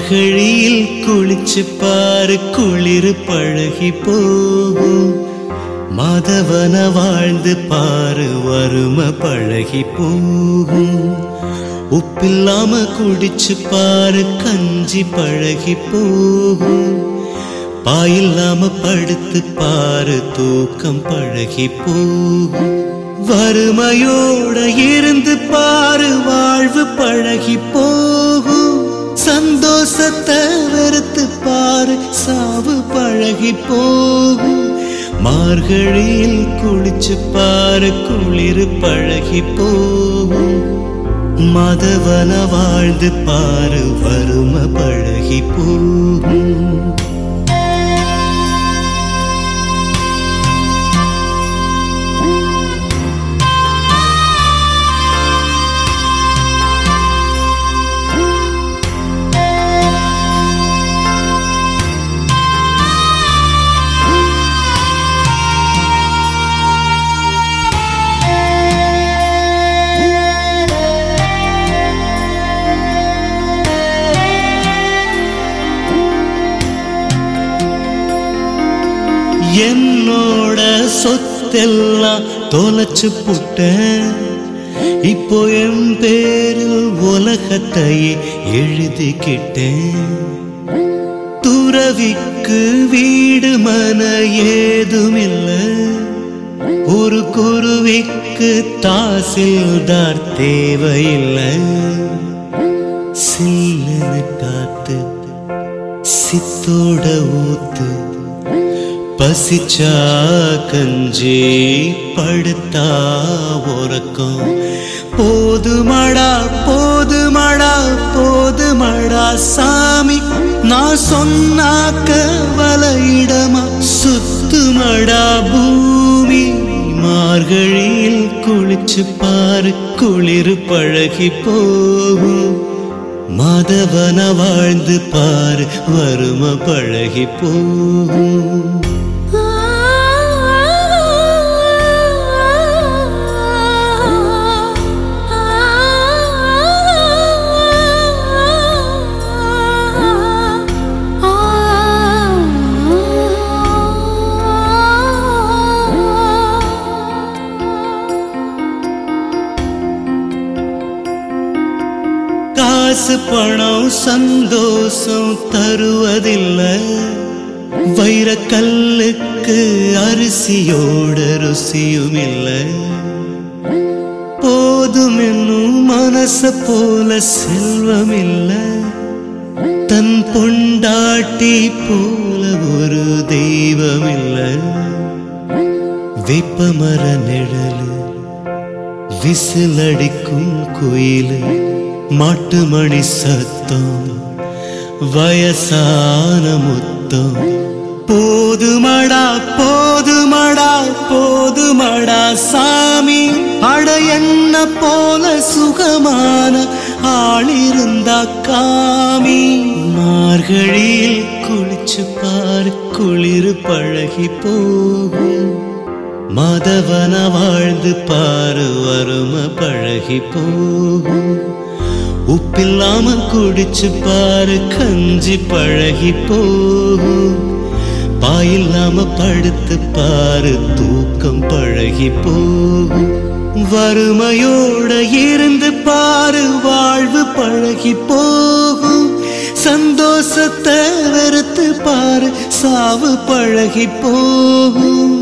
மார்கழியில் குளிச்சு பாரு குளிர் பழகி போகும். மாதவன வாழ்ந்து பாரு வறுமை பழகி போகும். உப்பில்லாம குடிச்சு பாரு கஞ்சி பழகி போகும். பாயில்லாம படுத்து பாரு தூக்கம் பழகி போகும். வறுமையோட இருந்து பாரு வாழ்வு பழகி போகும். சந்தோஷத்தை வெறுத்து பாரு சாவு பழகி போகும். மார்கழியில் குளிச்சு பாரு குளிர் பழகி போகும். மதவன வாழ்ந்து பாரு வறுமை பழகி போகும். என்னோட சொத்தெல்லாம் தொலைச்சு புட்டேன். இப்போ என் பேரில் உலகத்தையே எழுதிக்கிட்டேன். துறவிக்கு வீடு மன ஏதுமில்லை. ஒரு குருவிக்கு தாசில்தார் தேவையில்லை. சில்லுன்னு காத்து சித்தோட ஊத்து. பசிச்சா கஞ்சி படுத்தா உறக்கம். போதுமடா போதுமடா போதுமடா சாமி. நான் சொன்னாக்க வலையிடமா சுத்துமடா பூமி. மார்கழியில் குளிச்சு பாரு குளிர் பழகி போகும். மாதவன வாழ்ந்து பாரு வறுமை பழகி போகும். காசு பணம் சந்தோஷம் தருவதில்லை. வைரக்கல்லுக்கு அரிசியோட ருசியும் இல்லை. போதும் என்னும் மனச போல செல்வம் இல்லை. தன் பொண்டாட்டி போல ஒரு தெய்வம் இல்லை. வேப்பமர நிழலு விசிலடிக்கும் குயிலு. மாட்டு மணி சத்தம் வயசான முத்தம். போதுமடா போதுமடா போதுமடா சாமி. அட என்ன போல சுகமான ஆளிருந்தா காமி. மார்கழியில் குளிச்சு பாரு குளிர் பழகி போகும். மதவன வாழ்ந்து பாரு வறுமை பழகி போகும். உப்பில்லாம குடிச்சு பாரு கஞ்சி பழகி போகும். பாயில்லாம படுத்து பாரு தூக்கம் பழகி போகும். வறுமையோட இருந்து பாரு வாழ்வு பழகி போகும். சந்தோஷத்தை வெறுத்து பாரு சாவு பழகி போகும்.